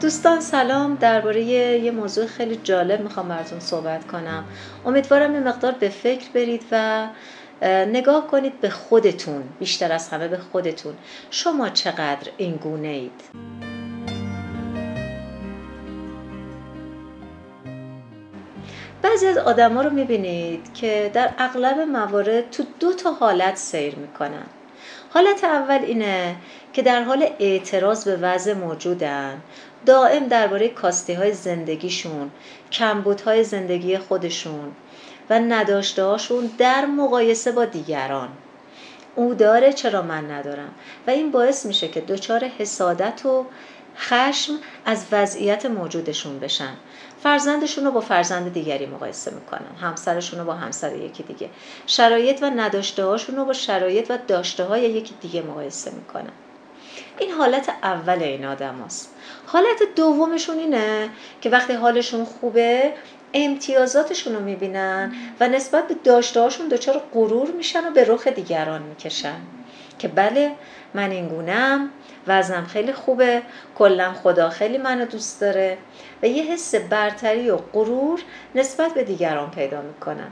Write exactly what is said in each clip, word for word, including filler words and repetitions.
دوستان سلام. درباره یه موضوع خیلی جالب میخوام براتون صحبت کنم. امیدوارم یه مقدار به فکر برید و نگاه کنید به خودتون، بیشتر از همه به خودتون. شما چقدر این گونه اید؟ بعضی از آدم ها رو میبینید که در اغلب موارد تو دو تا حالت سیر میکنن. حالت اول اینه که در حال اعتراض به وضع موجودن، دائم درباره کاستی‌های زندگیشون، کمبودهای زندگی خودشون و نداشته‌هاشون در مقایسه با دیگران. او داره چرا من ندارم؟ و این باعث میشه که دچار حسادت و خشم از وضعیت موجودشون بشن. فرزندشون رو با فرزند دیگری مقایسه میکنن، همسرشون رو با همسر یکی دیگه، شرایط و نداشته هاشون رو با شرایط و داشته های یکی دیگه مقایسه میکنن. این حالت اول این آدم هست. حالت دومشون اینه که وقتی حالشون خوبه امتیازاتشون رو میبینن و نسبت به داشته هاشون دچار غرور میشن و به رخ دیگران میکشن که بله من این گونه‌ام، وزنم خیلی خوبه، کلا خدا خیلی منو دوست داره و یه حس برتری و غرور نسبت به دیگران پیدا میکنن.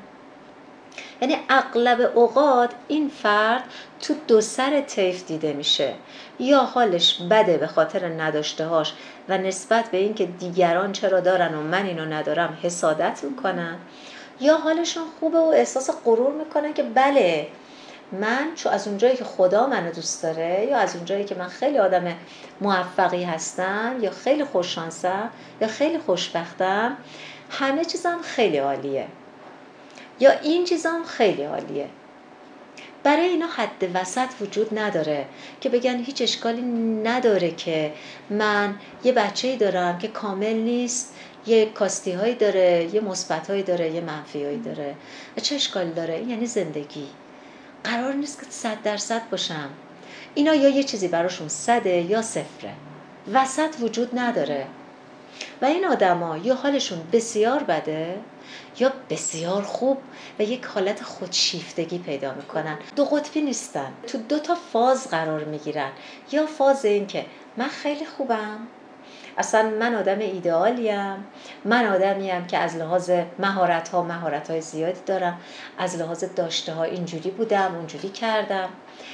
یعنی اغلب اوقات این فرد تو دو سر طیف دیده میشه، یا حالش بده به خاطر نداشتهاش و نسبت به این که دیگران چرا دارن و من اینو ندارم حسادت میکنن، یا حالشون خوبه و احساس غرور میکنن که بله من چون از اونجایی که خدا منو دوست داره، یا از اونجایی که من خیلی آدم موفقی هستم، یا خیلی خوششانسم، یا خیلی خوشبختم، همه چیزم خیلی عالیه، یا این چیزام خیلی عالیه. برای اینا حد وسط وجود نداره که بگن هیچ اشکالی نداره که من یه بچه‌ای دارم که کامل نیست، یه کاستی هایی داره، یه مثبت هایی داره، یه منفی هایی داره. و چه اشکالی داره؟ این یعنی زندگی. قرار نیست که صد درصد باشم. اینا یا یه چیزی براشون صده یا صفره. وسط وجود نداره. و این آدما یا حالشون بسیار بده یا بسیار خوب و یک حالت خودشیفتگی پیدا میکنن. دو قطبی نیستن، تو دو تا فاز قرار میگیرن. یا فاز این که من خیلی خوبم، اصلا من آدم ایدئالیم، من آدمیم که از لحاظ مهارت ها مهارت های زیادی دارم، از لحاظ داشته ها اینجوری بودم اونجوری کردم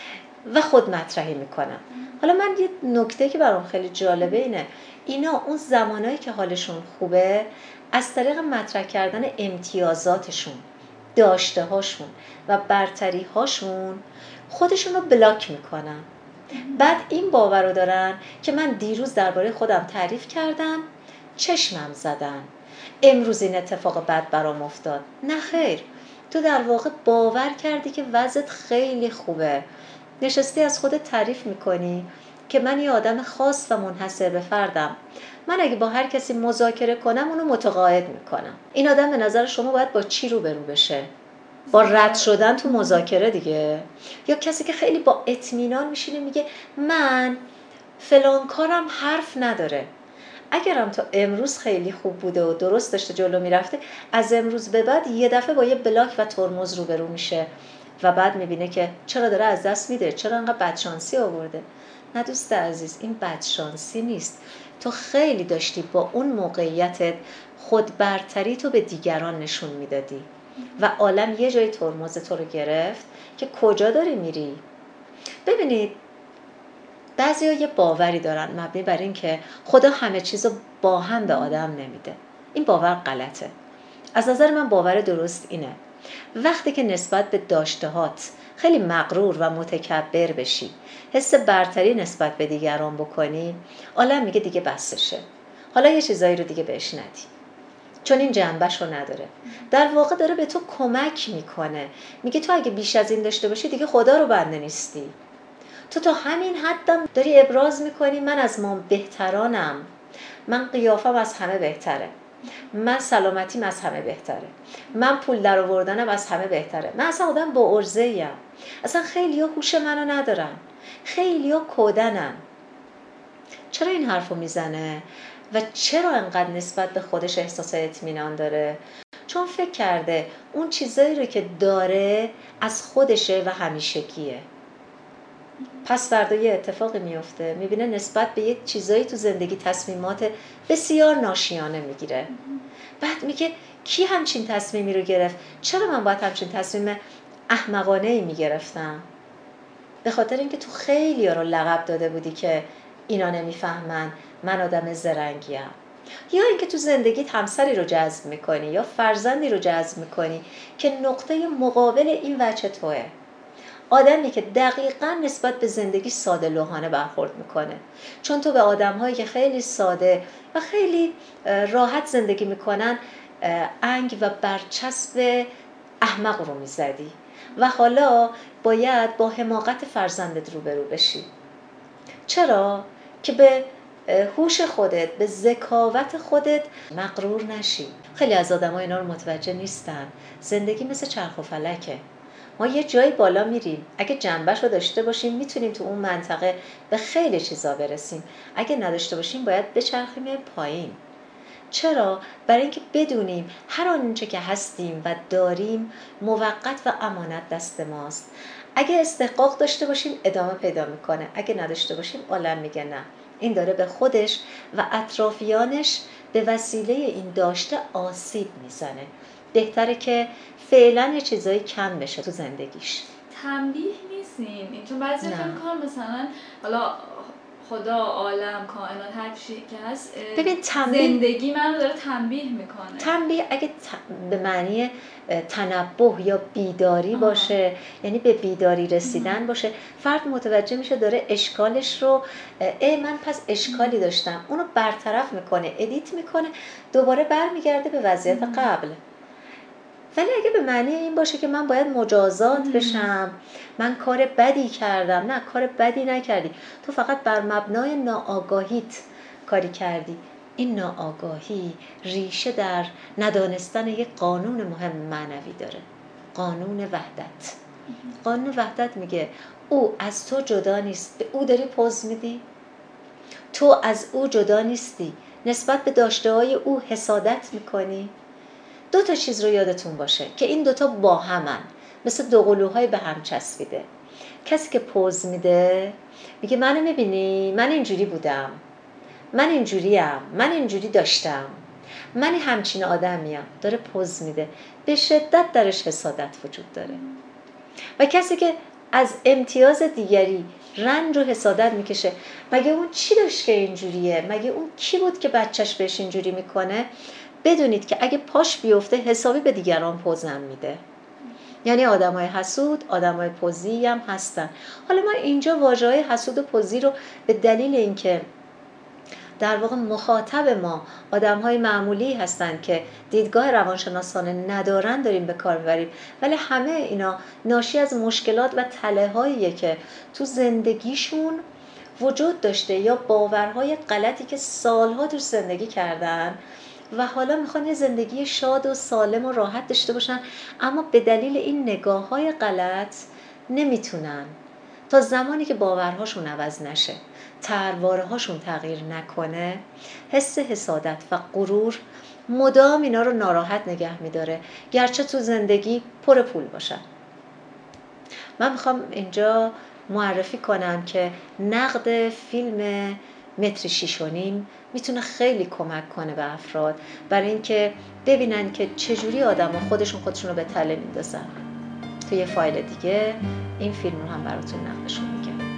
و خود مطرحی میکنم. حالا من یه نکته که برام خیلی جالبه اینه، اینا اون زمانایی که حالشون خوبه از طریق مطرح کردن امتیازاتشون، داشته هاشون و برتری هاشون خودشون رو بلاک میکنن. بعد این باور رو دارن که من دیروز درباره خودم تعریف کردم، چشمم زدن، امروز این اتفاق بد برام افتاد. نه خیر، تو در واقع باور کردی که وضعت خیلی خوبه، نشستی از خودت تعریف میکنی که من یه آدم خاص و منحصر به فردم، من اگه با هر کسی مذاکره کنم اونو متقاعد میکنم. این آدم به نظر شما باید با چی روبرو بشه؟ با رد شدن تو مذاکره دیگه. یا کسی که خیلی با اطمینان میشینه میگه من فلان کارم حرف نداره. اگرم تا امروز خیلی خوب بوده و درست داشته جلو میرفته، از امروز به بعد یه دفعه با یه بلاک و ترمز روبرو میشه و بعد میبینه که چرا داره از دست میده، چرا انقدر بدشانسی آورده. نه دوست عزیز، این بدشانسی نیست، تو خیلی داشتی با اون موقعیتت خود برتری تو به دیگران نشون میدادی و عالم یه جای ترمز تو رو گرفت که کجا داری میری. ببینید بعضی ها یه باوری دارن مبنی بر این که خدا همه چیز رو با هم به آدم نمیده. این باور غلطه. از نظر من باور درست اینه وقتی که نسبت به داشتهات خیلی مغرور و متکبر بشی، حس برتری نسبت به دیگران بکنی، عالم میگه دیگه بسشه، حالا یه چیزایی رو دیگه بهش ندی چون این جنبش رو نداره. در واقع داره به تو کمک میکنه، میگه تو اگه بیش از این داشته باشی دیگه خدا رو بنده نیستی. تو تا همین حدم داری ابراز میکنی من از ما بهترانم، من قیافم از همه بهتره، من سلامتیم از همه بهتره، من پول در آوردنم از همه بهتره، من اصلا آدم با عرضه ایم، اصلا خیلی ها هوش منو ندارن، خیلی ها کودنن. چرا این حرفو میزنه و چرا انقدر نسبت به خودش احساس اطمینان داره؟ چون فکر کرده اون چیزایی رو که داره از خودشه و همیشگیه. پس فردا یه اتفاقی میفته، میبینه نسبت به یه چیزایی تو زندگی تصمیمات بسیار ناشیانه میگیره. بعد میگه کی همچین تصمیمی رو گرفت؟ چرا من باید همچین تصمیم احمقانه ای میگرفتم؟ به خاطر اینکه تو خیلی ها رو لقب داده بودی که اینا نمیفهمن، من آدم زرنگیم. یا اینکه تو زندگیت همسری رو جذب میکنی یا فرزندی رو جذب میکنی که نقطه مقابل این وجه توه. آدمی که دقیقاً نسبت به زندگی ساده لوحانه برخورد میکنه، چون تو به آدم‌هایی که خیلی ساده و خیلی راحت زندگی میکنن انگ و برچسب احمق رو میزدی و حالا باید با حماقت فرزندت روبرو بشی. چرا؟ که به هوش خودت، به ذکاوت خودت مغرور نشی. خیلی از آدم‌ها اینا رو متوجه نیستن. زندگی مثل چرخ و فلکه. ما یه جایی بالا میریم، اگه جنبش رو داشته باشیم میتونیم تو اون منطقه به خیلی چیزا برسیم، اگه نداشته باشیم باید بچرخیم پایین. چرا؟ برای اینکه بدونیم هر آنچه که هستیم و داریم موقت و امانت دست ماست. اگه استحقاق داشته باشیم ادامه پیدا میکنه، اگه نداشته باشیم عالم میگه نه، این داره به خودش و اطرافیانش به وسیله این داشته آسیب میزنه. بهتره که فعلا یه چیزایی کم بشه تو زندگیش. تنبیه نیستین، چون بعضی فکر می‌کنن مثلا حالا خدا، عالم، کائنات، هر چی که هست، ببین تنبیه، زندگی منو داره تنبیه میکنه. تنبیه اگه به معنی تنبه یا بیداری آه. باشه، یعنی به بیداری رسیدن ام. باشه، فرد متوجه میشه داره اشکالش رو، ای من پس اشکالی داشتم، اونو برطرف میکنه، ادیت میکنه، دوباره برمیگرده به وضعیت ام. قبل. ولی اگه به معنی این باشه که من باید مجازات بشم، من کار بدی کردم، نه، کار بدی نکردی، تو فقط بر مبنای ناآگاهیت کاری کردی. این ناآگاهی ریشه در ندانستن یک قانون مهم معنوی داره، قانون وحدت. قانون وحدت میگه او از تو جدا نیست، به او داری پوز میدی، تو از او جدا نیستی، نسبت به داشته‌های او حسادت میکنی. دو تا چیز رو یادتون باشه که این دوتا با همن، مثل دو قلوهای به هم چسبیده. کسی که پوز میده میگه منو میبینی، من اینجوری بودم، من اینجوریم، من اینجوری داشتم، من همچین آدمیم، داره پوز میده، به شدت درش حسادت وجود داره. و کسی که از امتیاز دیگری رنج و حسادت میکشه، مگه اون چی داشت که اینجوریه، مگه اون کی بود که بچهش بهش اینجوری میکنه، بدونید که اگه پاش بیفته حسابی به دیگران پوزم میده. یعنی آدمای حسود، آدمای پوزی هم هستن. حالا ما اینجا واژه‌های حسود و پوزی رو به دلیل اینکه در واقع مخاطب ما آدم‌های معمولی هستن که دیدگاه روانشناسانه ندارن داریم به کار ببریم، ولی همه اینا ناشی از مشکلات و تله‌هاییه که تو زندگیشون وجود داشته یا باورهای غلطی که سالها توش زندگی کردن و حالا میخوان یه زندگی شاد و سالم و راحت داشته باشن، اما به دلیل این نگاه‌های غلط نمیتونن. تا زمانی که باورهاشون عوض نشه، طرحواره‌هاشون تغییر نکنه، حس حسادت و غرور مدام اینا رو ناراحت نگه میداره، گرچه تو زندگی پر پول باشن. من میخوام اینجا معرفی کنم که نقد فیلم متر شیش و نیم میتونه خیلی کمک کنه به افراد برای اینکه ببینن که چجوری آدم ها خودشون خودشون رو به تله میندازن. توی یه فایل دیگه این فیلم رو هم براتون نقدشون میگم.